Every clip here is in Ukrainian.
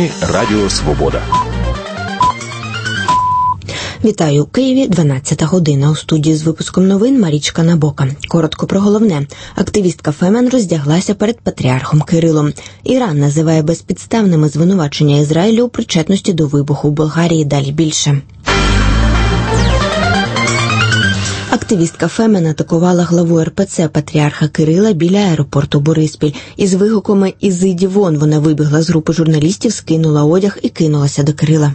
Новини Радіо Свобода. Вітаю у Києві, 12 година. У студії з випуском новин Марічка Набока. Коротко про головне. Активістка Фемен роздяглася перед патріархом Кирилом. Іран називає безпідставними звинувачення Ізраїлю у причетності до вибуху в Болгарії. Далі більше. Активістка Фемен атакувала главу РПЦ патріарха Кирила біля аеропорту Бориспіль. Із вигуками «Ізиді вон» вона вибігла з групи журналістів, скинула одяг і кинулася до Кирила.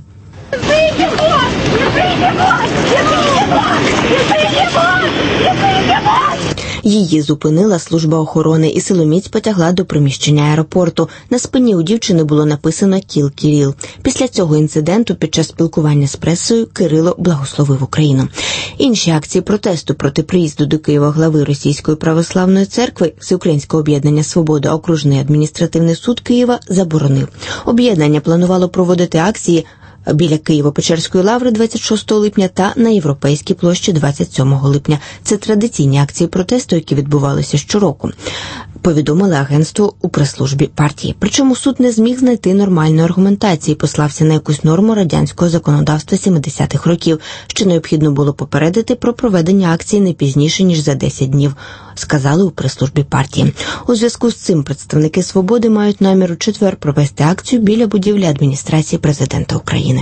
Її зупинила служба охорони і силоміць потягла до приміщення аеропорту. На спині у дівчини було написано «Кіл Кіріл». Після цього інциденту під час спілкування з пресою Кирило благословив Україну. Інші акції протесту проти приїзду до Києва глави Російської православної церкви Всеукраїнського об'єднання «Свобода» окружний адміністративний суд Києва заборонив. Об'єднання планувало проводити акції біля Києво-Печерської лаври 26 липня та на Європейській площі 27 липня. Це традиційні акції протесту, які відбувалися щороку, повідомили агентству у прес-службі партії. Причому суд не зміг знайти нормальної аргументації, послався на якусь норму радянського законодавства 70-х років, що необхідно було попередити про проведення акції не пізніше, ніж за 10 днів, сказали у прес-службі партії. У зв'язку з цим представники «Свободи» мають намір у четвер провести акцію біля будівлі адміністрації президента України.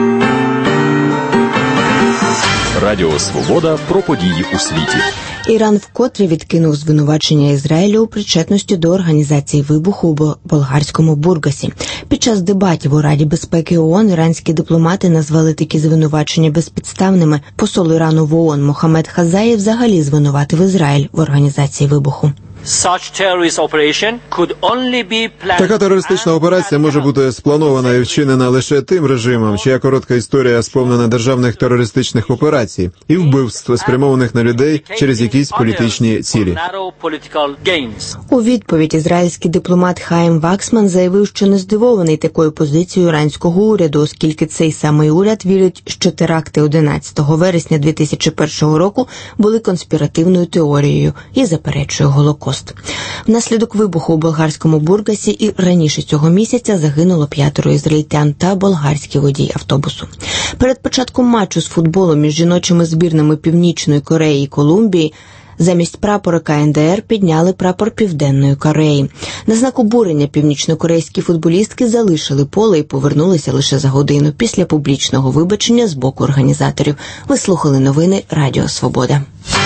Радіо Свобода про події у світі. Іран вкотре відкинув звинувачення Ізраїлю у причетності до організації вибуху у болгарському Бургасі. Під час дебатів у Раді безпеки ООН іранські дипломати назвали такі звинувачення безпідставними. Посол Ірану в ООН Мохаммед Хазаєв взагалі звинуватив Ізраїль в організації вибуху. Така терористична операція може бути спланована і вчинена лише тим режимом, чия коротка історія сповнена державних терористичних операцій і вбивств, спрямованих на людей через якісь політичні цілі. У відповідь ізраїльський дипломат Хаїм Ваксман заявив, що не здивований такою позицією іранського уряду, оскільки цей самий уряд вірить, що теракти 11 вересня 2001 року були конспіративною теорією і заперечує Голокост. Внаслідок вибуху у болгарському Бургасі і раніше цього місяця загинуло 5 ізраїльтян та болгарський водій автобусу. Перед початком матчу з футболу між жіночими збірними Північної Кореї і Колумбії замість прапора КНДР підняли прапор Південної Кореї. На знак обурення північнокорейські футболістки залишили поле і повернулися лише за годину після публічного вибачення з боку організаторів. Ви слухали новини Радіо Свобода.